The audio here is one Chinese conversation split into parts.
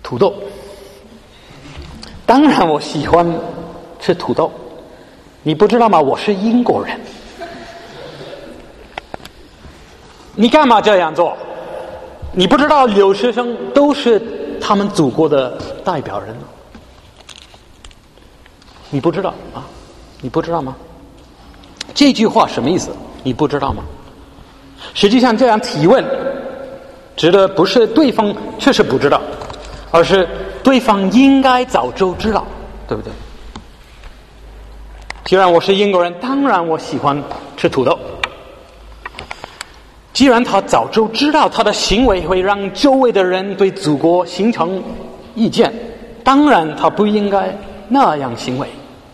土豆。当然我喜欢吃土豆，你不知道吗？我是英国人。你干嘛这样做？你不知道留学生都是他们祖国的代表人吗？你不知道啊？你不知道吗？这句话什么意思？你不知道吗？实际上这样提问指的不是对方确实不知道，而是对方应该早就知道，对不对？既然我是英国人，当然我喜欢吃土豆。既然他早就知道他的行为会让周围的人对祖国形成意见，当然他不应该那样行为。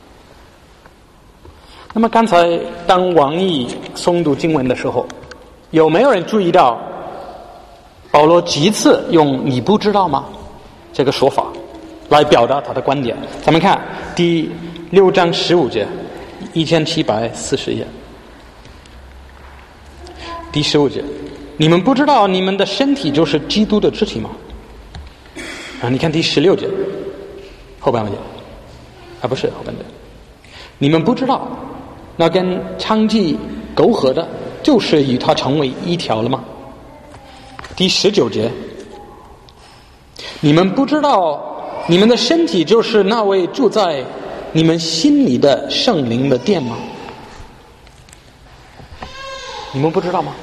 那么刚才当王毅诵读经文的时候，有没有人注意到保罗几次用你不知道吗这个说法来表达他的观点？咱们看第6章15节，1740页，第15节，你们不知道你们的身体就是基督的肢体吗？你看第16节后半节，不是后半节，你们不知道那跟娼妓苟合的就是与他成为一条了吗？第19节，你们不知道你们的身体就是那位住在你们心里的圣灵的殿吗？你们不知道吗？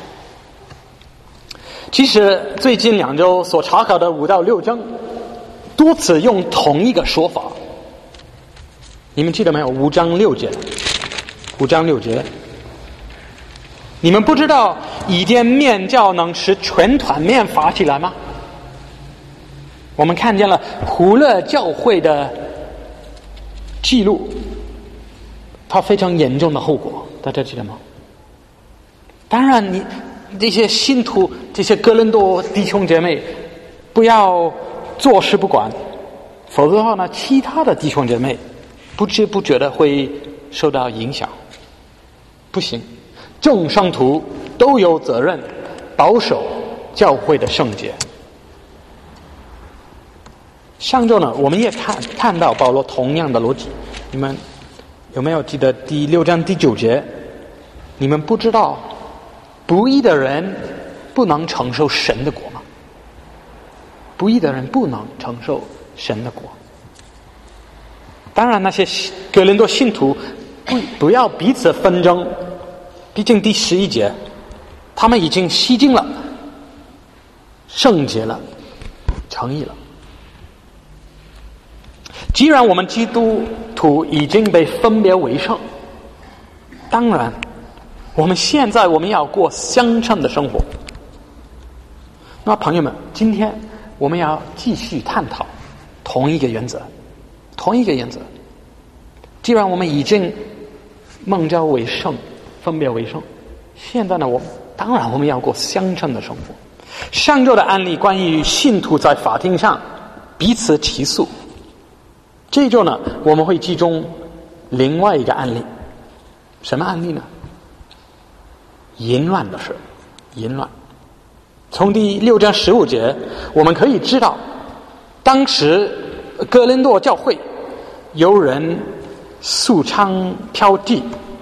其实最近2周所查考的5到6章多次用同一个说法，你们记得没有？5章6节，5章6节，你们不知道一点面酵能使全团面发起来吗？我们看见了普勒教会的记录，它非常严重的后果，大家记得吗？当然你这些信徒，这些哥林多弟兄姐妹不要坐视不管，否则的话呢，其他的弟兄姐妹不知不觉的会受到影响。不行，众圣徒都有责任保守教会的圣洁。上周呢，我们也看到保罗同样的逻辑，你们有没有记得第6章第9节？你们不知道不义的人不能承受神的国吗？不义的人不能承受神的国。当然那些哥林多信徒不要彼此纷争，毕竟第11节他们已经吸尽了，圣洁了，诚意了。既然我们基督徒已经被分别为圣，当然我们现在要过相称的生活。那朋友们，今天我们要继续探讨同一个原则。既然我们已经蒙召为圣，分别为圣，现在呢，当然我们要过相称的生活。上周的案例关于信徒在法庭上彼此起诉，这周呢，我们会集中另外一个案例。什么案例呢？淫乱的事。淫乱。从第6章15节我们可以知道，当时哥林多教会有人素娼嫖妓。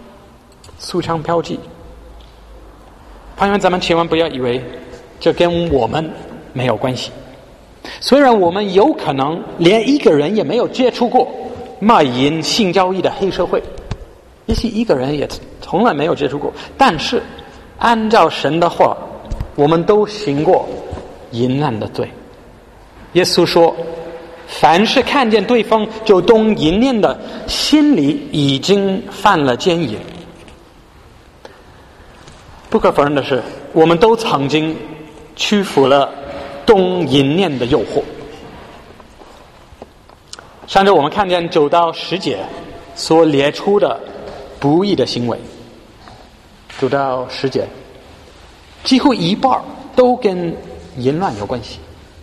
朋友们，咱们千万不要以为这跟我们没有关系。虽然我们有可能连一个人也没有接触过卖淫性交易的黑社会，也许一个人也从来没有接触过，但是按照神的话，我们都行过淫乱的罪。耶稣说，凡是看见对方就动淫念的，心里已经犯了奸淫。不可否认的是，我们都曾经屈服了动淫念的诱惑。上周我们看见9到10节所列出的不义的行为，9到10节几乎一半都跟淫乱有关系，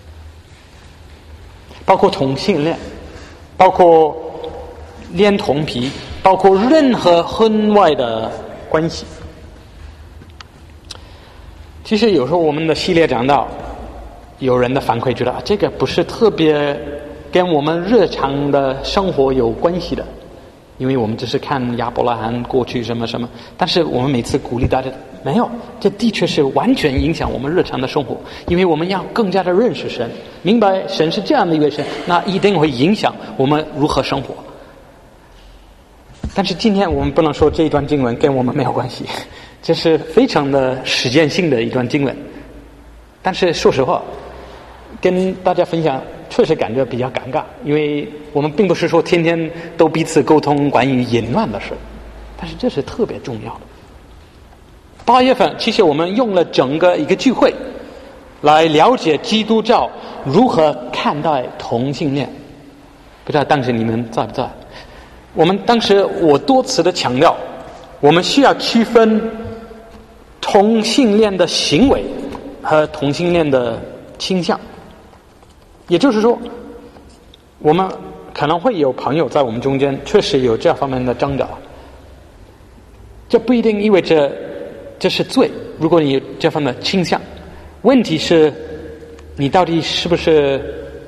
包括同性恋，包括恋童癖，包括任何婚外的关系。其实有时候我们的系列讲到有人的反馈觉得这个不是特别跟我们日常的生活有关系的，因为我们只是看亚伯拉罕过去什么什么，但是我们每次鼓励大家，没有，这的确是完全影响我们日常的生活，因为我们要更加的认识神，明白神是这样的一位神，那一定会影响我们如何生活。但是今天我们不能说这一段经文跟我们没有关系，这是非常的实践性的一段经文。但是说实话，跟大家分享确实感觉比较尴尬，因为我们并不是说天天都彼此沟通关于淫乱的事，但是这是特别重要的。8月份其实我们用了整个一个聚会来了解基督教如何看待同性恋，不知道当时你们在不在？我们当时我多次的强调，我们需要区分同性恋的行为和同性恋的倾向。也就是说，我们可能会有朋友在我们中间确实有这方面的挣扎，这不一定意味着这是罪。如果你有这方面的倾向，问题是你到底是不是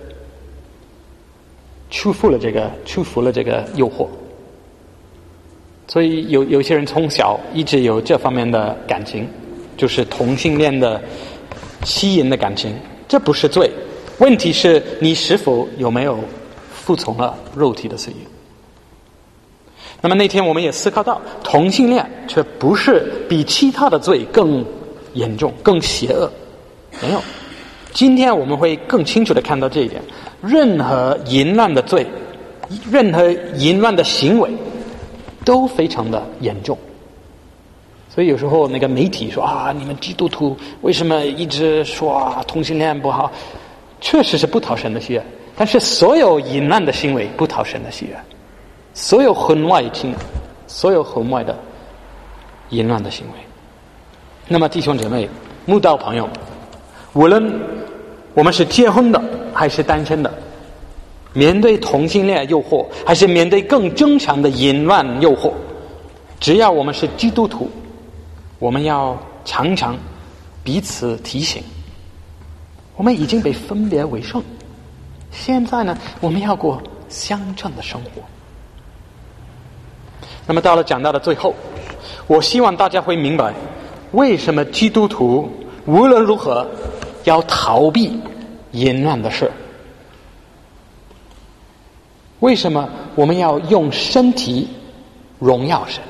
屈服了这个诱惑。所以有些人从小一直有这方面的感情，就是同性恋的吸引的感情，这不是罪。问题是你是否有没有服从了肉体的私欲。那么那天我们也思考到，同性恋却不是比其他的罪更严重更邪恶，没有。今天我们会更清楚地看到这一点，任何淫乱的罪，任何淫乱的行为都非常的严重。所以有时候那个媒体说你们基督徒为什么一直说同性恋不好，确实是不讨神的喜悦，但是所有淫乱的行为不讨神的喜悦，所有婚外情，所有婚外的淫乱的行为。那么弟兄姐妹慕道朋友，无论我们是结婚的还是单身的，面对同性恋诱惑还是面对更正常的淫乱诱惑，只要我们是基督徒，我们要常常彼此提醒，我们已经被分别为圣，现在呢，我们要过相称的生活。那么到了讲到的最后，我希望大家会明白，为什么基督徒无论如何要逃避淫乱的事，为什么我们要用身体荣耀神。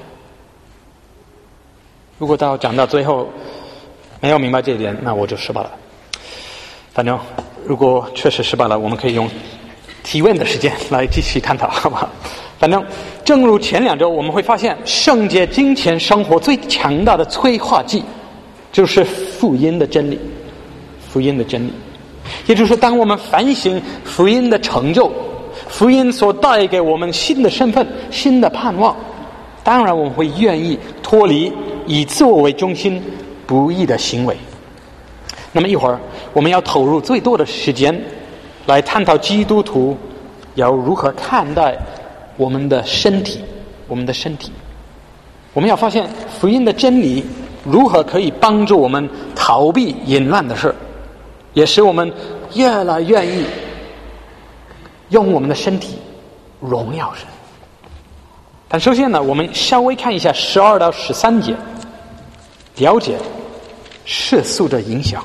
如果到讲到最后没有明白这一点，那我就失败了。反正如果确实失败了，我们可以用提问的时间来继续探讨，好不好？反正正如前2周我们会发现，圣洁金钱生活最强大的催化剂就是福音的真理。福音的真理，也就是说，当我们反省福音的成就，福音所带给我们新的身份、新的盼望，当然我们会愿意脱离以自我为中心不义的行为。那么一会儿我们要投入最多的时间来探讨基督徒要如何看待我们的身体。我们要发现福音的真理如何可以帮助我们逃避淫乱的事，也使我们越来愿意用我们的身体荣耀神。但首先呢，我们稍微看一下12到13节，了解世俗的影响。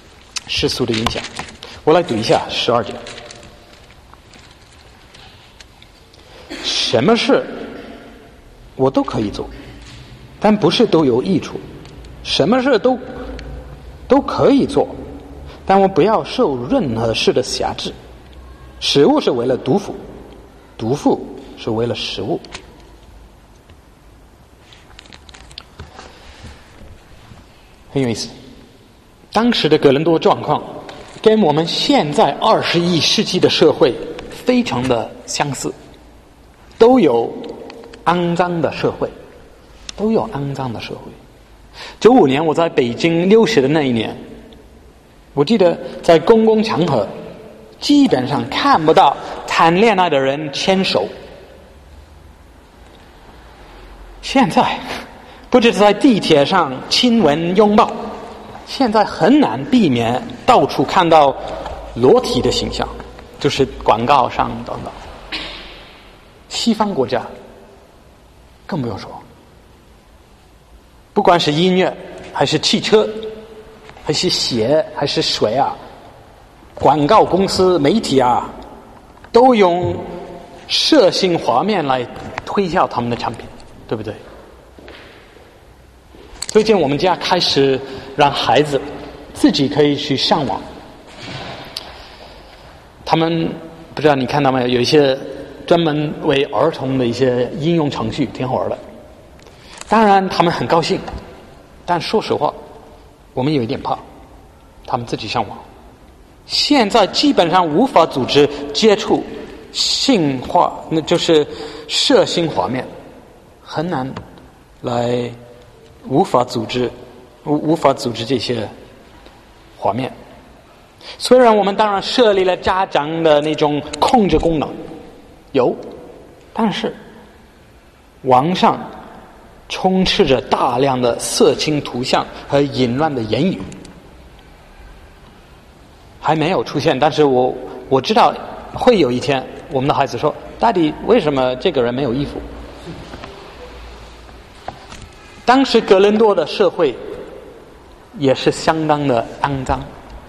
我来读一下12节。什么事我都可以做，但不是都有益处。什么事都可以做，但我不要受任何事的辖制。食物是为了毒妇，毒妇是为了食物。很有意思，当时的哥林多状况跟我们现在21世纪的社会非常的相似，都有肮脏的社会。95年我在北京留学的那一年，我记得在公共场合基本上看不到谈恋爱的人牵手。现在不只是在地铁上亲吻拥抱， 现在很难避免到处看到裸体的形象，就是广告上等等。西方国家更不用说，不管是音乐还是汽车还是鞋还是水啊，广告公司媒体啊都用色情画面来推销他们的产品，对不对？最近我们家开始让孩子自己可以去上网，他们不知道你看到没有，有一些专门为儿童的一些应用程序，挺好玩的。当然他们很高兴，但说实话我们有一点怕他们自己上网。现在基本上无法组织接触性化，那就是色情画面，很难来无法组织这些画面。虽然我们当然设立了家长的那种控制功能，有，但是网上充斥着大量的色情图像和淫乱的言语，还没有出现，但是我知道会有一天我们的孩子说，到底为什么这个人没有衣服？当时哥伦多的社会也是相当的肮脏。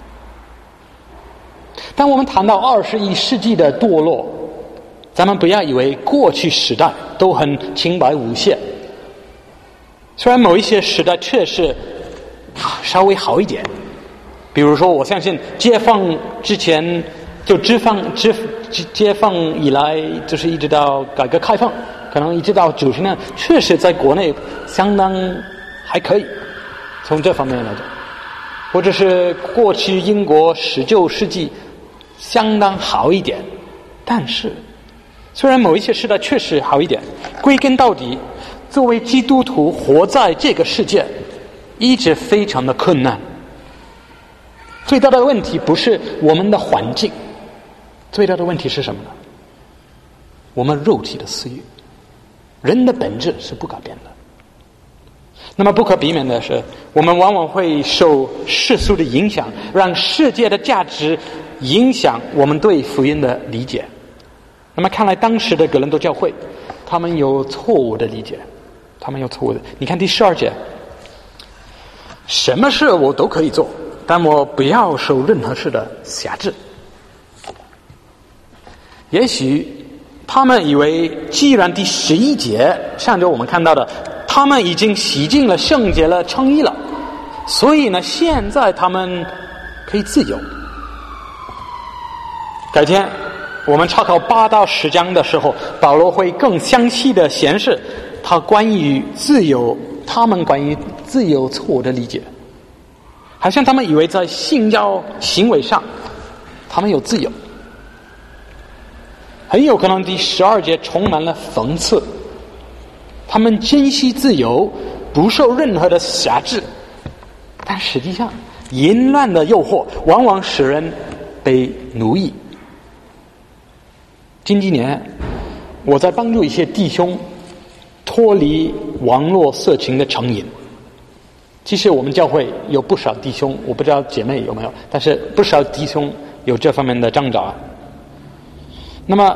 当我们谈到21世纪的堕落，咱们不要以为过去时代都很清白无瑕，虽然某一些时代确实稍微好一点，比如说我相信解放之前就解放以来，就是一直到改革开放，可能一直到90年，确实在国内相当还可以，从这方面来讲，或者是过去英国19世纪相当好一点。但是虽然某一些时代确实好一点，归根到底作为基督徒活在这个世界一直非常的困难。最大的问题不是我们的环境，最大的问题是什么呢？我们肉体的私欲。人的本质是不改变的。那么不可避免的是，我们往往会受世俗的影响，让世界的价值影响我们对福音的理解。那么看来当时的哥伦多教会他们有错误的理解，你看第12节，什么事我都可以做，但我不要受任何事的辖制。也许他们以为既然第11节上周我们看到的，他们已经洗净了、圣洁了、称义了，所以呢现在他们可以自由。改天我们查考8到10章的时候，保罗会更详细的显示他关于自由，他们关于自由错误的理解，好像他们以为在性交行为上他们有自由，很有可能第12节充满了讽刺。他们珍惜自由，不受任何的辖制，但实际上淫乱的诱惑往往使人被奴役。近几年我在帮助一些弟兄脱离网络色情的成瘾。其实我们教会有不少弟兄，我不知道姐妹有没有，但是不少弟兄有这方面的挣扎。那么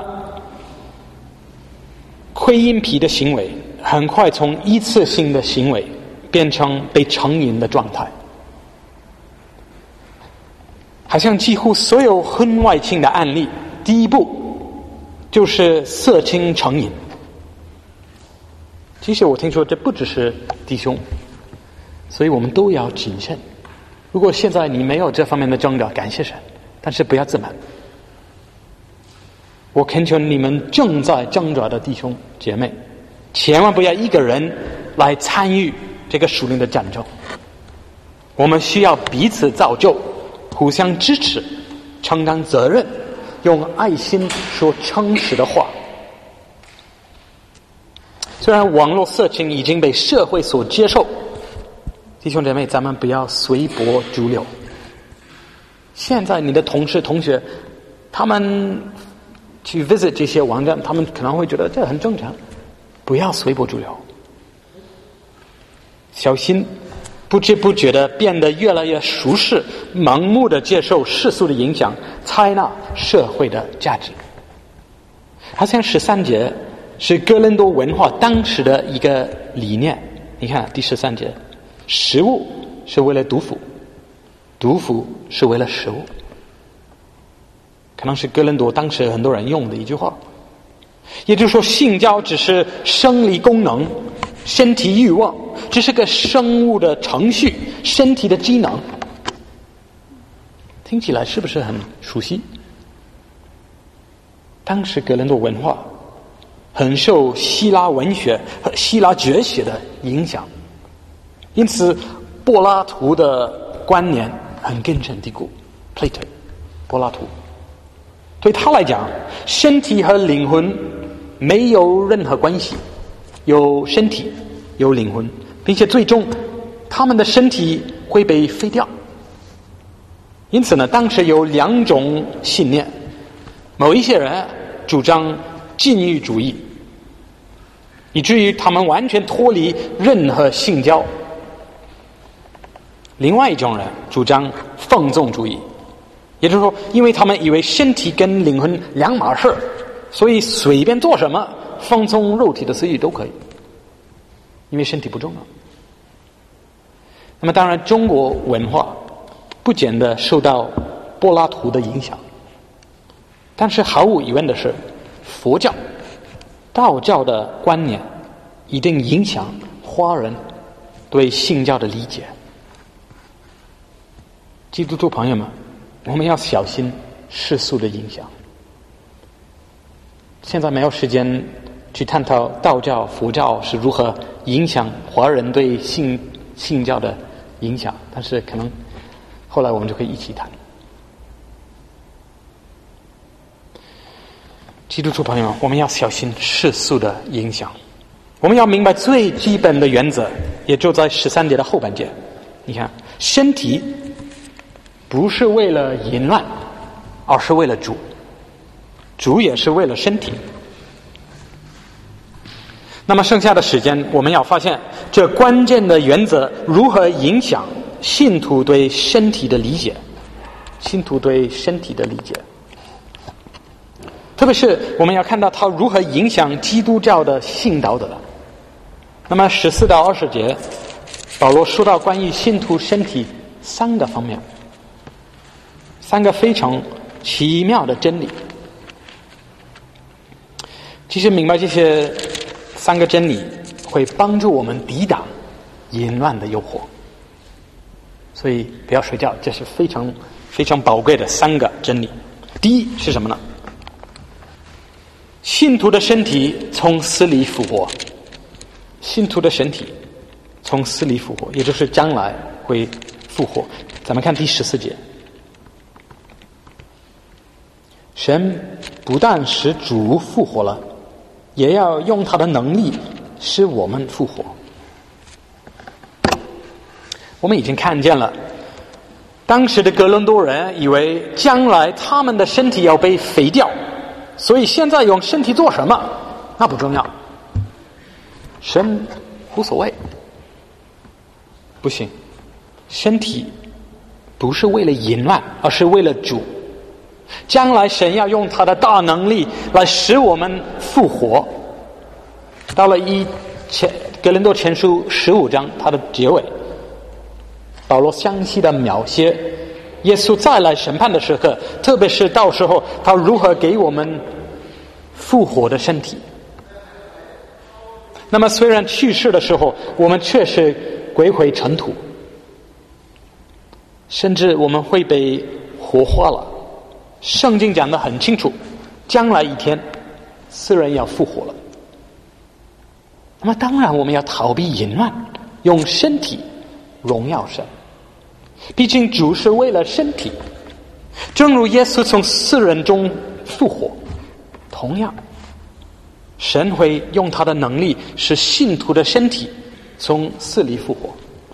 窥阴癖的行为很快从一次性的行为变成被成瘾的状态，好像几乎所有婚外情的案例第一步就是色情成瘾。其实我听说这不只是弟兄，所以我们都要谨慎。如果现在你没有这方面的挣扎，感谢神，但是不要自满。我恳求你们正在挣扎的弟兄姐妹，千万不要一个人来参与这个属灵的战争。我们需要彼此造就，互相支持，承担责任，用爱心说诚实的话。虽然网络色情已经被社会所接受，弟兄姐妹，咱们不要随波逐流。现在你的同事同学他们去 visit 这些网站，他们可能会觉得这很正常，不要随波逐流，小心不知不觉的变得越来越舒适，盲目的接受世俗的影响，采纳社会的价值。好像13节是哥林多文化当时的一个理念。你看第13节，食物是为了毒妇，毒妇是为了食物，可能是哥林多当时很多人用的一句话。也就是说，性交只是生理功能，身体欲望，这是个生物的程序，身体的机能。听起来是不是很熟悉？当时哥林多文化很受希腊文学和希腊哲学的影响，因此柏拉图的观念很根深蒂固。 Plato 柏拉图对他来讲，身体和灵魂没有任何关系，有身体有灵魂，并且最终他们的身体会被废掉。因此呢，当时有2种信念，某一些人主张禁欲主义，以至于他们完全脱离任何性交；另外一种人主张放纵主义，也就是说，因为他们以为身体跟灵魂两码事，所以随便做什么放纵肉体的私欲都可以，因为身体不重要。那么当然中国文化不减的受到柏拉图的影响，但是毫无疑问的是，佛教道教的观念一定影响华人对性教的理解。基督徒朋友们，我们要小心世俗的影响。现在没有时间去探讨道教佛教是如何影响华人对性教的影响，但是可能后来我们就可以一起谈。基督徒朋友们，我们要小心世俗的影响，我们要明白最基本的原则，也就在13节的后半节。你看，身体不是为了淫乱，而是为了主，主也是为了身体。那么剩下的时间，我们要发现这关键的原则如何影响信徒对身体的理解，信徒对身体的理解，特别是我们要看到它如何影响基督教的性道德。那么14到20节，保罗说到关于信徒身体3个方面，3个非常奇妙的真理。其实明白这些3个真理，会帮助我们抵挡淫乱的诱惑。所以不要睡觉，这是非常非常宝贵的3个真理。第一是什么呢？信徒的身体从死里复活，信徒的身体从死里复活，也就是将来会复活。咱们看第14节，神不但使主复活了，也要用他的能力使我们复活。我们已经看见了，当时的哥林多人以为将来他们的身体要被废掉，所以现在用身体做什么那不重要，神无所谓。不行，身体不是为了淫乱，而是为了主。将来神要用他的大能力来使我们复活。到了哥林多前书15章它的结尾，保罗详细的描写耶稣再来审判的时刻，特别是到时候他如何给我们复活的身体。那么虽然去世的时候我们确实归回尘土，甚至我们会被活化了，圣经讲得很清楚，将来一天世人要复活了。那么当然我们要逃避淫乱，用身体荣耀神，毕竟主是为了身体。正如耶稣从死人中复活，同样神会用他的能力使信徒的身体从死里复活。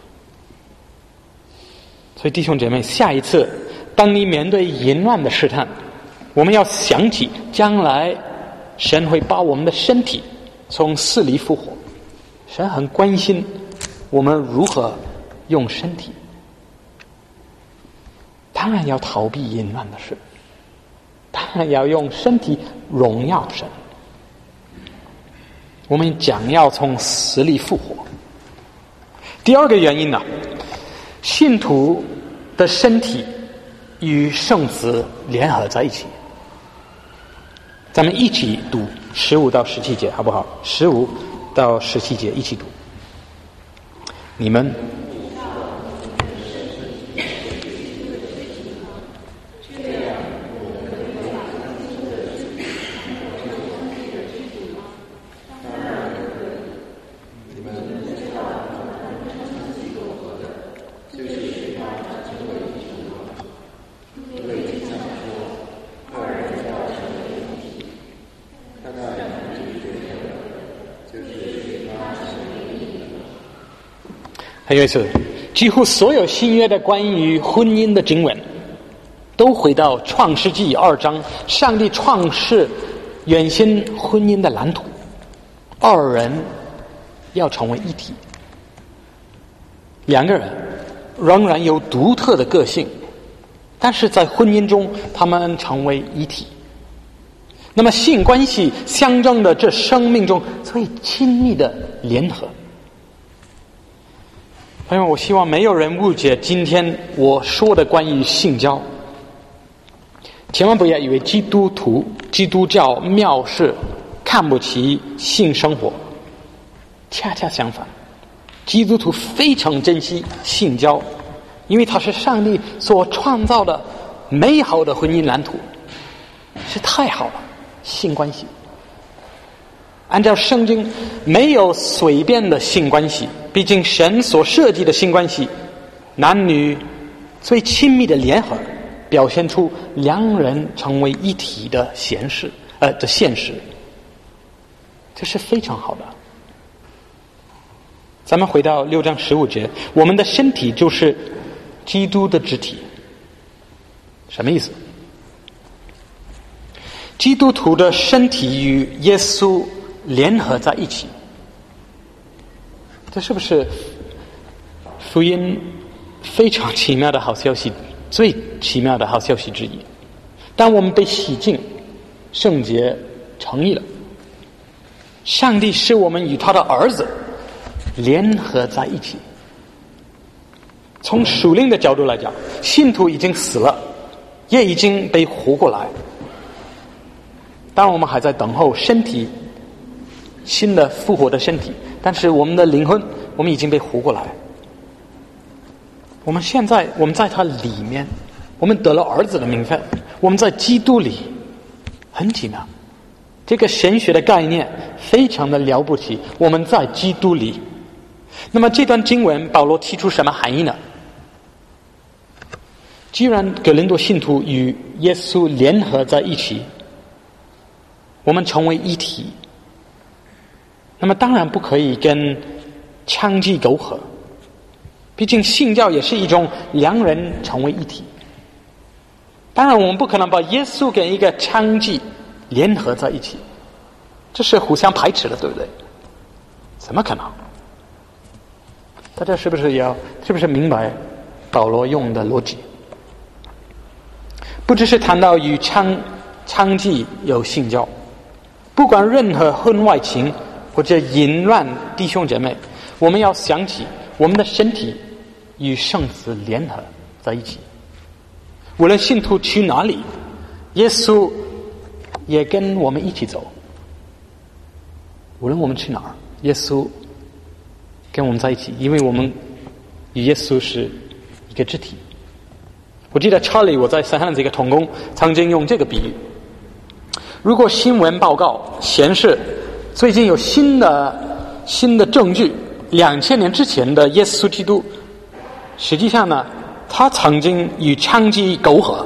所以弟兄姐妹，下一次当你面对淫乱的试探，我们要想起将来神会把我们的身体从死里复活。神很关心我们如何用身体，当然要逃避淫乱的事，当然要用身体荣耀神。我们讲要从死里复活。第二个原因呢，信徒的身体与圣子联合在一起。咱们一起读15到17节好不好？15到17节一起读。你们很有意思，几乎所有新约的关于婚姻的经文都回到创世纪2章，上帝创世原先婚姻的蓝图，二人要成为一体，两个人仍然有独特的个性，但是在婚姻中他们成为一体。那么性关系象征着这生命中最亲密的联合。朋友，我希望没有人误解今天我说的关于性交，千万不要以为基督徒、基督教藐视、看不起性生活，恰恰相反，基督徒非常珍惜性交，因为它是上帝所创造的美好的婚姻蓝图，是太好了。性关系按照圣经没有随便的性关系，毕竟神所设计的性关系，男女最亲密的联合，表现出两人成为一体的现实，这是非常好的。咱们回到6章15节，我们的身体就是基督的肢体，什么意思？基督徒的身体与耶稣联合在一起，这是不是福音非常奇妙的好消息，最奇妙的好消息之一？当我们被洗净、圣洁、成义了，上帝使我们与他的儿子联合在一起。从属灵的角度来讲，信徒已经死了，也已经被活过来。当然我们还在等候身体新的复活的身体，但是我们的灵魂，我们已经被活过来。我们在他里面，我们得了儿子的名分，我们在基督里，很奇妙。这个神学的概念非常的了不起，我们在基督里。那么这段经文保罗提出什么含义呢？既然哥林多信徒与耶稣联合在一起，我们成为一体，那么当然不可以跟娼妓苟合，毕竟性交也是一种两人成为一体。当然我们不可能把耶稣跟一个娼妓联合在一起，这是互相排斥的，对不对？怎么可能？大家是不是明白保罗用的逻辑？不只是谈到与娼妓有性交，不管任何婚外情或者淫乱弟兄姐妹，我们要想起我们的身体与圣子联合在一起。无论信徒去哪里，耶稣也跟我们一起走。无论我们去哪儿，耶稣跟我们在一起，因为我们与耶稣是一个肢体。我记得查理，我在三汉这个同工曾经用这个比喻：如果新闻报告显示最近有新的证据，2000年之前的耶稣基督，实际上呢，他曾经与娼妓苟合，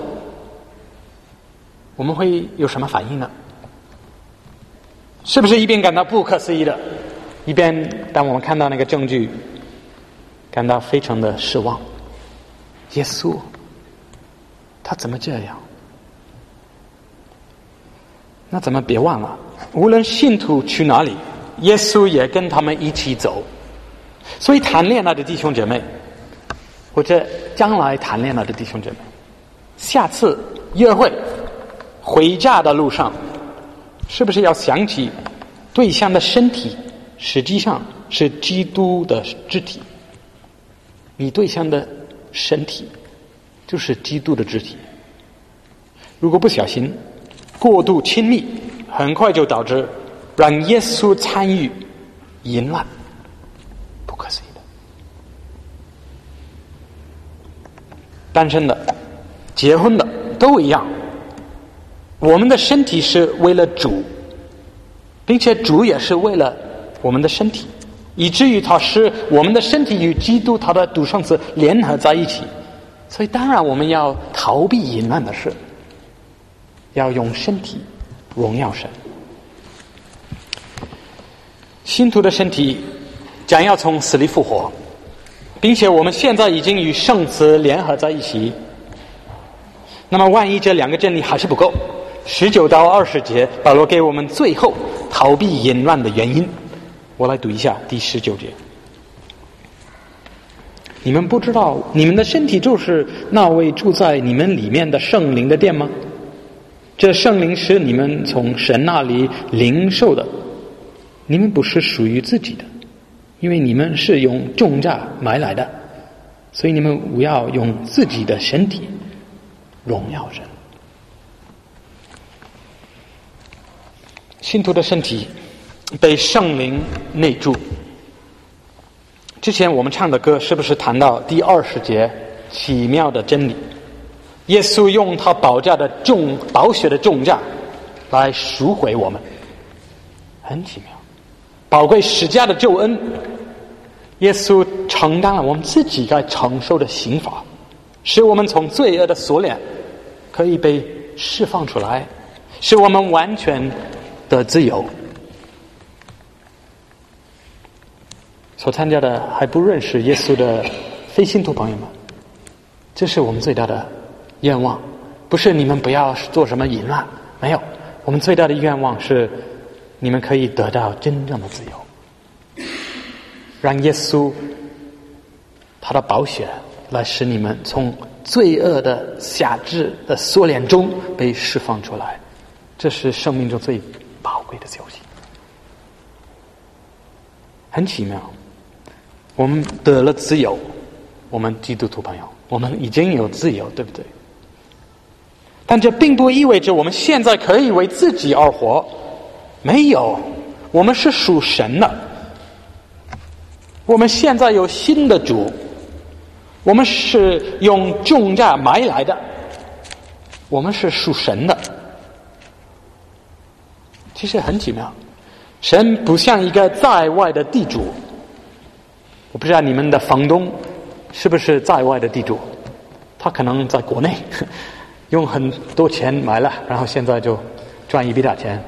我们会有什么反应呢？是不是一边感到不可思议的，一边当我们看到那个证据感到非常的失望？耶稣他怎么这样？那咱们别忘了，无论信徒去哪里，耶稣也跟他们一起走。所以谈恋爱的弟兄姐妹， 或者将来谈恋爱的弟兄姐妹，下次约会回家的路上，是不是要想起对象的身体实际上是基督的肢体？你对象的身体就是基督的肢体。如果不小心过度亲密，很快就导致让耶稣参与淫乱，不可思议的。单身的、结婚的都一样，我们的身体是为了主，并且主也是为了我们的身体，以至于它使我们的身体与基督他的独生子联合在一起。所以当然我们要逃避淫乱的事，要用身体荣耀神。信徒的身体将要从死里复活，并且我们现在已经与圣子联合在一起。那么万一这两个真理还是不够，19到20节保罗给我们最后逃避淫乱的原因。我来读一下第19节。你们不知道你们的身体就是那位住在你们里面的圣灵的殿吗？这圣灵是你们从神那里领受的，你们不是属于自己的，因为你们是用重价买来的，所以你们不要用自己的身体荣耀神。信徒的身体被圣灵内住。之前我们唱的歌是不是谈到第20节奇妙的真理？耶稣用他宝血的重价来赎回我们，很奇妙。宝贵十架的救恩，耶稣承担了我们自己该承受的刑罚，使我们从罪恶的锁链可以被释放出来，使我们完全的自由。所参加的还不认识耶稣的非信徒朋友们，这是我们最大的愿望，不是你们不要做什么淫乱，没有，我们最大的愿望是你们可以得到真正的自由，让耶稣他的宝血来使你们从罪恶的辖制的锁链中被释放出来，这是生命中最宝贵的休息。很奇妙，我们得了自由，我们基督徒朋友，我们已经有自由，对不对？但这并不意味着我们现在可以为自己而活，没有，我们是属神的，我们现在有新的主，我们是用重价买来的，我们是属神的。其实很奇妙，神不像一个在外的地主。我不知道你们的房东是不是在外的地主，他可能在国内用很多钱买了，然后现在就赚一笔大钱。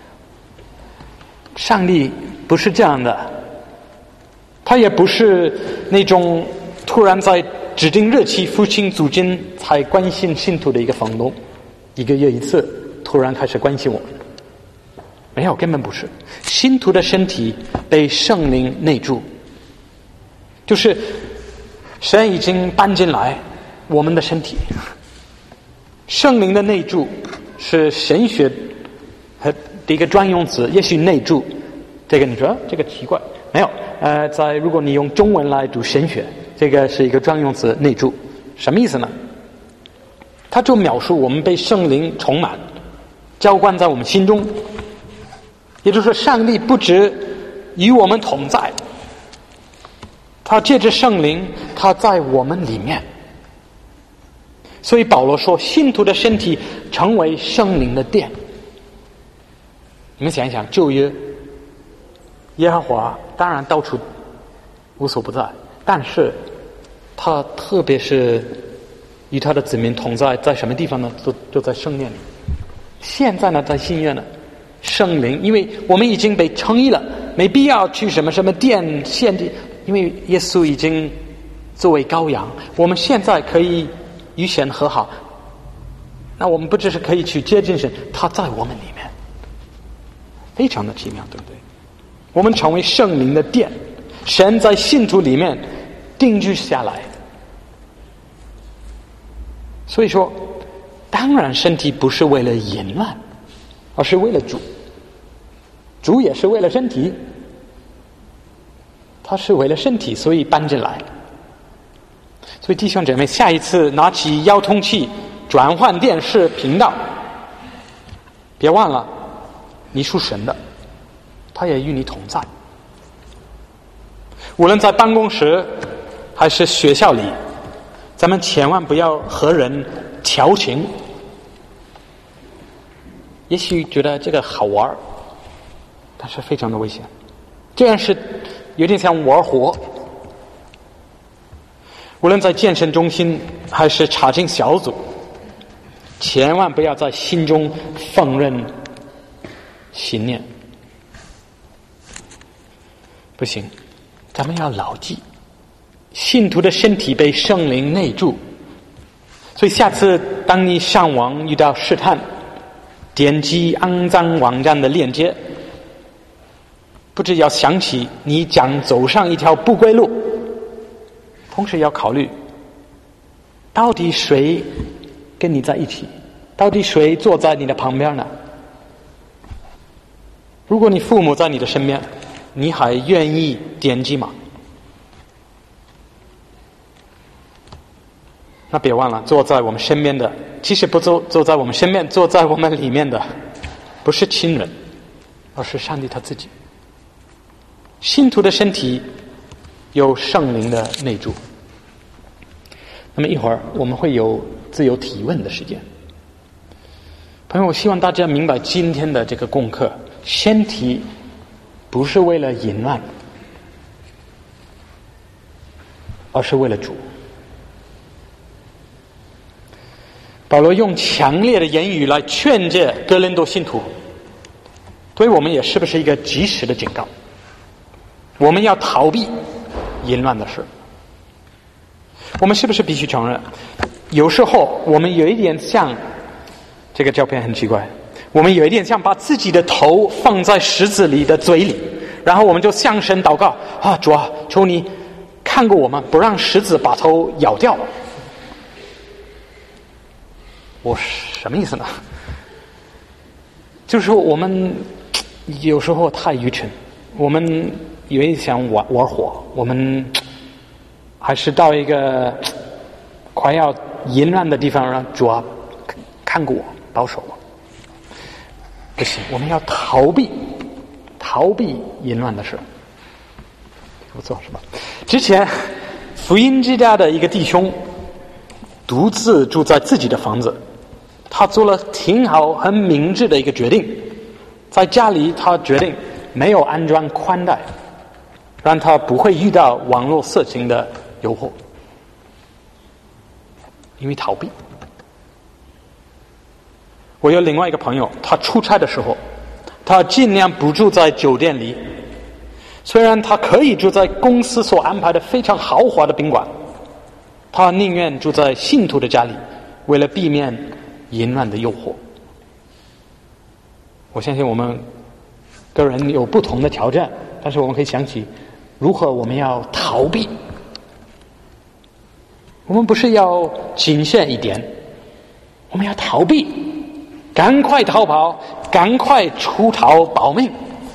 上帝不是这样的，他也不是那种突然在指定日期付清租金才关心信徒的一个房东，一个月一次突然开始关心我们，没有，根本不是。信徒的身体被圣灵内住，就是神已经搬进来我们的身体。圣灵的内住是神学的一个专用词，也许内住这个你说这个奇怪，没有，如果你用中文来读神学，这个是一个专用词，内住什么意思呢？它就描述我们被圣灵充满，浇灌在我们心中，也就是说上帝不只与我们同在，他借着圣灵他在我们里面。所以保罗说信徒的身体成为圣灵的殿。你们想一想，旧约耶和华当然到处无所不在，但是他特别是与他的子民同在，在什么地方呢？就在圣殿里。现在呢，在新约呢，圣灵，因为我们已经被称义了，没必要去什么殿献祭，因为耶稣已经作为羔羊，我们现在可以与神和好。那我们不只是可以去接近神，他在我们里面，非常的奇妙，对不对？我们成为圣灵的殿，神在信徒里面定居下来， 所以说，当然身体不是为了淫乱，而是为了主。主也是为了身体，他是为了身体，所以搬进来。所以弟兄姐妹，下一次拿起遥控器转换电视频道，别忘了你属神的，他也与你同在。无论在办公室还是学校里，咱们千万不要和人调情。也许觉得这个好玩，但是非常的危险。这样是有点像玩火。无论在健身中心还是查经小组，千万不要在心中放任信念。不行，咱们要牢记，信徒的身体被圣灵内住。所以下次当你上网遇到试探，点击肮脏网站的链接，不只要想起你将走上一条不归路，同时要考虑到底谁跟你在一起，到底谁坐在你的旁边呢？如果你父母在你的身边，你还愿意点击吗？那别忘了，坐在我们身边的，其实不坐在我们身边，坐在我们里面的不是亲人，而是上帝他自己。信徒的身体有圣灵的内住。那么一会儿我们会有自由提问的时间。朋友，我希望大家明白今天的这个功课，身体不是为了淫乱，而是为了主。保罗用强烈的言语来劝诫哥林多信徒，对我们也是不是一个及时的警告？我们要逃避淫乱的事。我们是不是必须承认，有时候我们有一点像，这个照片很奇怪，我们有一点像把自己的头放在石子里的嘴里，然后我们就向神祷告啊，主啊，求你看过我们，不让石子把头咬掉了。我什么意思呢？就是说我们有时候太愚蠢，我们以为想玩火，我们还是到一个快要淫乱的地方，让主啊看过我，保守我。不行，我们要逃避淫乱的事。不错，是吧？之前福音之家的一个弟兄独自住在自己的房子，他做了挺好很明智的一个决定，在家里他决定没有安装宽带，让他不会遇到网络色情的诱惑，因为逃避。我有另外一个朋友，他出差的时候，他尽量不住在酒店里，虽然他可以住在公司所安排的非常豪华的宾馆，他宁愿住在信徒的家里，为了避免淫乱的诱惑。我相信我们个人有不同的条件，但是我们可以想起如何我们要逃避。我们不是要谨慎一点，我们要逃避，赶快逃跑，赶快出逃保命。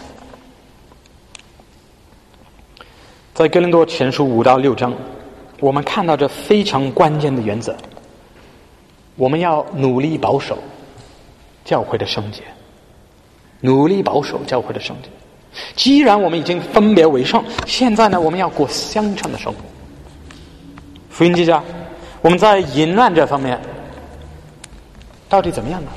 在哥林多前书5到6章，我们看到这非常关键的原则，我们要努力保守教会的圣洁，努力保守教会的圣洁。既然我们已经分别为圣，现在呢，我们要过相称的生活。福音之家，我们在淫乱这方面到底怎么样呢？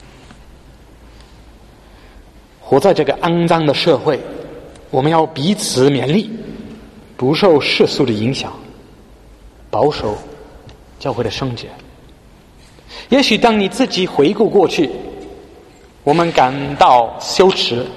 活在这个肮脏的社会，我们要彼此勉励，不受世俗的影响，保守教会的圣洁。也许当你自己回顾过去，我们感到羞耻，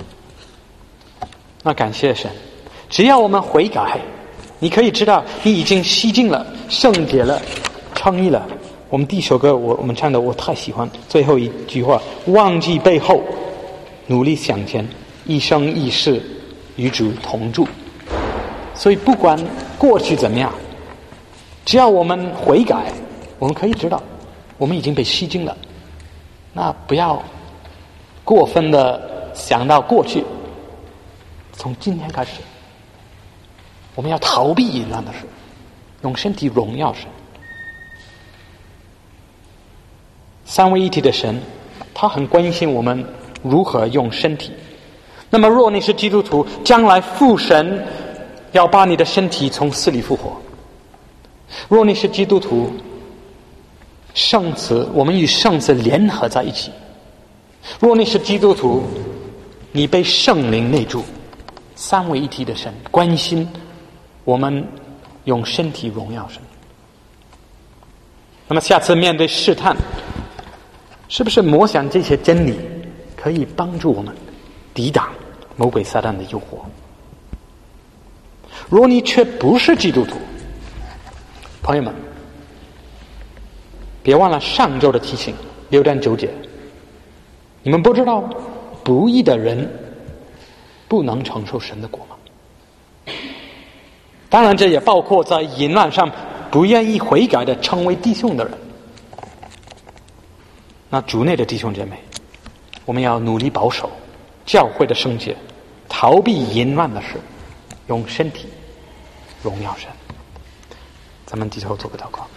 那感谢神，只要我们悔改，你可以知道你已经洗净了，圣洁了，称义了。我们第一首歌我们唱的我太喜欢，最后一句话，忘记背后，努力向前，一生一世与主同住。所以不管过去怎么样，只要我们悔改，我们可以知道我们已经被吸金了，那不要过分的想到过去。从今天开始，我们要逃避淫乱的事，用身体荣耀神。三位一体的神，他很关心我们如何用身体。那么若你是基督徒，将来父神要把你的身体从死里复活。若你是基督徒，圣子，我们与圣子联合在一起。若你是基督徒，你被圣灵内住。三位一体的神关心我们用身体荣耀神。那么下次面对试探，是不是默想这些真理可以帮助我们抵挡魔鬼撒旦的诱惑？若你却不是基督徒，朋友们，别忘了上周的提醒，6章9节，你们不知道不义的人不能承受神的国吗？当然这也包括在淫乱上不愿意悔改的成为弟兄的人。那主内的弟兄姐妹，我们要努力保守教会的圣洁，逃避淫乱的事，用身体荣耀神。咱们低头做个祷告。